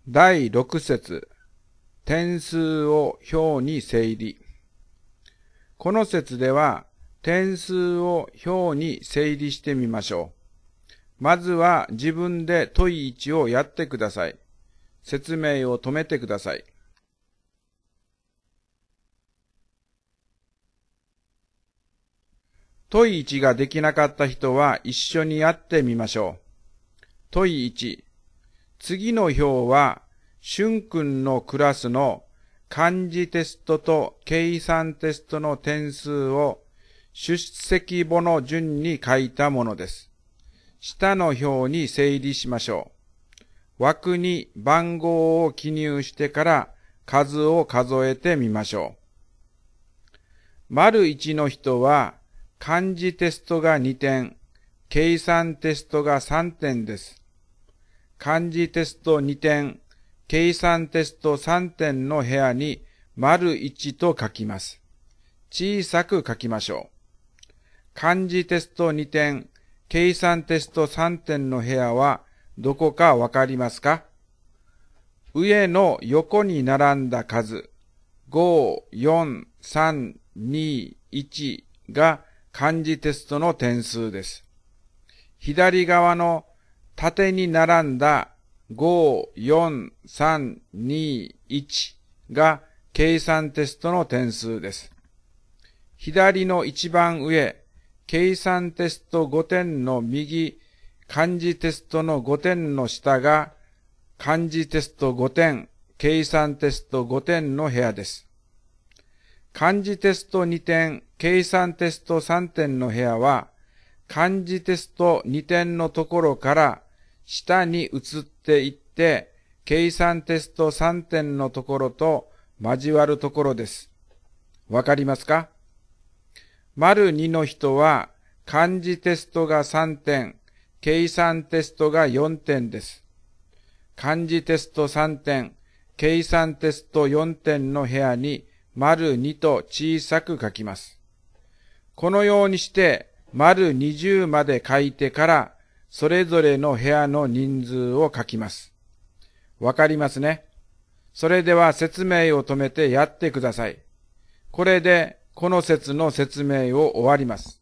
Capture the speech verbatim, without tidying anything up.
だいろく節、点数を表に整理。この節では、点数を表に整理してみましょう。まずは自分で問いいちをやってください。説明を止めてください。問いいちができなかった人は一緒にやってみましょう。問いいち、次の表は、しゅんくんのクラスの漢字テストと計算テストの点数を出席簿の順に書いたものです。下の表に整理しましょう。枠に番号を記入してから数を数えてみましょう。丸いちの人は漢字テストがにてん、計算テストがさんてんです。漢字テストにてん、計算テストさんてんの部屋に丸いちと書きます。小さく書きましょう。漢字テストにてん、計算テストさんてんの部屋はどこかわかりますか？上の横に並んだ数、ご、よん、さん、に、いちが漢字テストの点数です。左側の縦に並んだご、よん、さん、に、いちが計算テストの点数です。左の一番上、計算テストごてんの右、漢字テストのごてんの下が漢字テストごてん、計算テストごてんの部屋です。漢字テストにてん、計算テストさんてんの部屋は、漢字テストにてんのところから下に移っていって、計算テストさんてんのところと交わるところです。わかりますか？丸にの人は漢字テストがさんてん、計算テストがよんてんです。漢字テストさんてん、計算テストよんてんの部屋に丸にと小さく書きます。このようにして丸にじゅうまで書いてからそれぞれの部屋の人数を書きます。わかりますね。それでは説明を止めてやってください。これでこの節の説明を終わります。